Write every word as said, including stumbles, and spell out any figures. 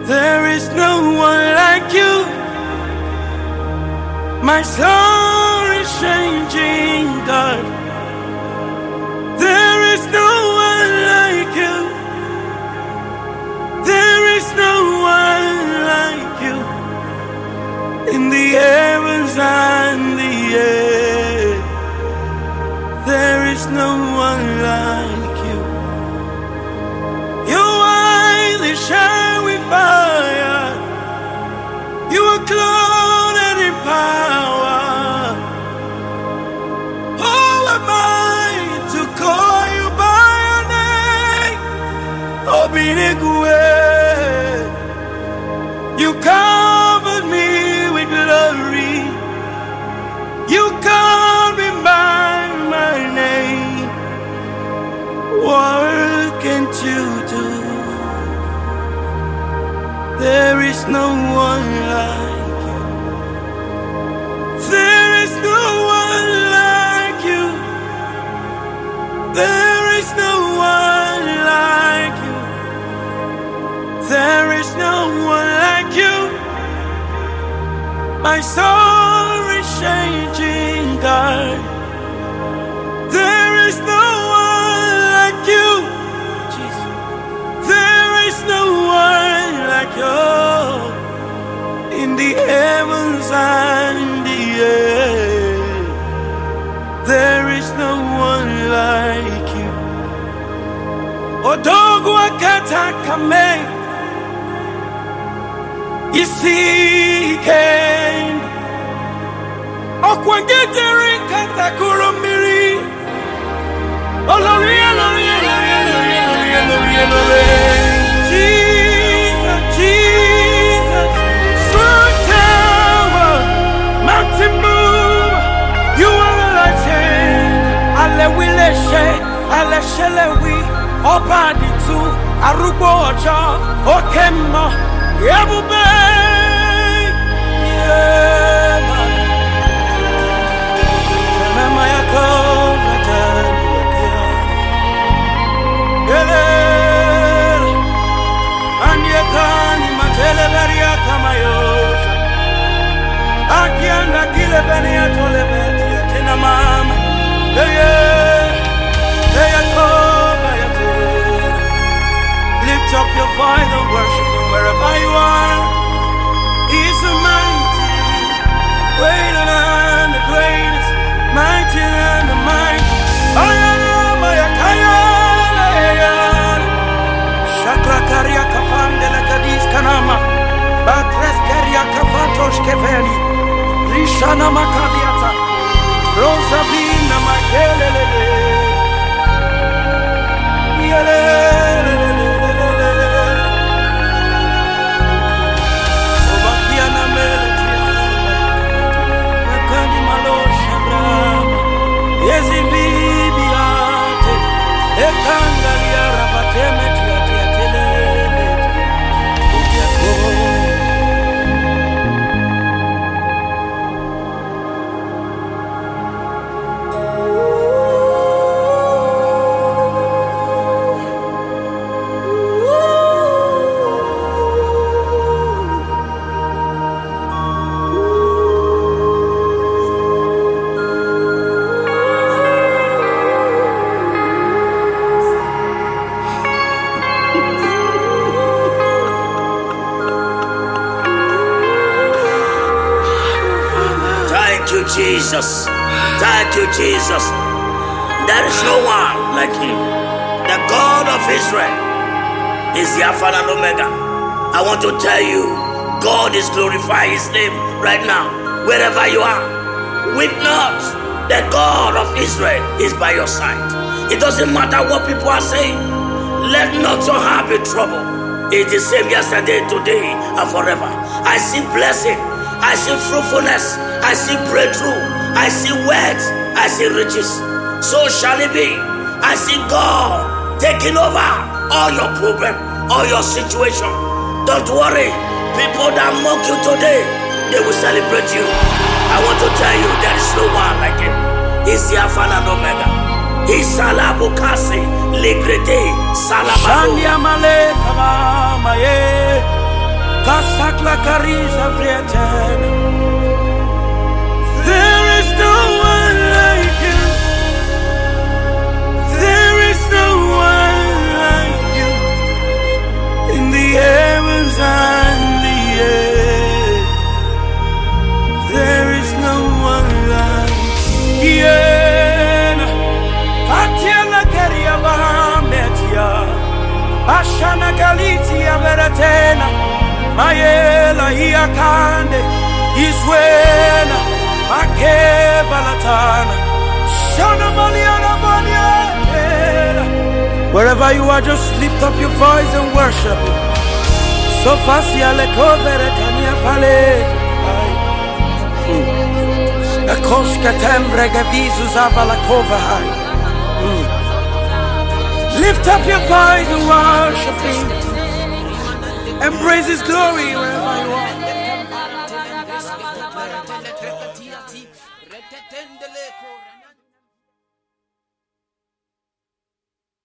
There is no one like you. My soul is changing, God. There is no one like you. There is no one like you. In the heavens and the earth, there is no one like you. You are the shine with fire. You are clothed in power. Who am I to call you by your name? Obinigwe. You covered me with glory. You called me by my name. What can't you do? There is no one like you. There is no one like you. There is no one like you. There is no one like you. My soul is changing, God. There is no one like you. Jesus. There is no one like you. In the heavens and the earth, there is no one like you. Odogu akata kame. You see, Ken. Okwangederi katakuro miri. Olori, olori, olori, olori, olori, olori, olori. Jesus, Jesus, strong tower, mountain mover. You are a legend. Ale wile she, ale shele wi. Oba di tu, arugbo ojo, okemo. Yabube, yeah, man. Mama yako natani yakia. Ele, anyekani matele beria kama yosha. Akianda kile beria tole betia tena mama. Eye, eye koba yate. Lift up your voice and worship Him wherever you are. He's a mighty, greater than the greatest, mighty than the mighty. Ayana maya kayana ayana. Shakla karia kafande la kadis kanama. Batres karia kafantosh keveli. Rishana makaliata. Rosavina makelelele. Yelelele. Jesus, thank you, Jesus. There is no one like Him. The God of Israel is the Alpha and Omega. I want to tell you, God is glorifying His name right now, wherever you are. Weep not, the God of Israel is by your side. It doesn't matter what people are saying. Let not your heart be troubled. It's the same yesterday, today, and forever. I see blessing. I see fruitfulness. I see breakthrough. I see wealth. I see riches. So shall it be. I see God taking over all your problem, all your situation. Don't worry. People that mock you today, they will celebrate you. I want to tell you there is no one like Him. He's the Alpha and Omega. He's Salabukasi, Ligrete, Salabadu. Kasakla Kariza Vrieten. There is no one like you. There is no one like you in the heavens and the earth. There is no one like you. Fatiana Keria Vametia Ashana Galitia Veratena Mayela Iakande Iswena Makeva Latana Shana Maliana Maliana. Wherever you are, just lift up your voice and worship Him. So fast Yaleko Veretania Fale Akoshka Tembre Gavizus Avalakova High. Lift up your voice and worship Him. Embrace His glory wherever you are.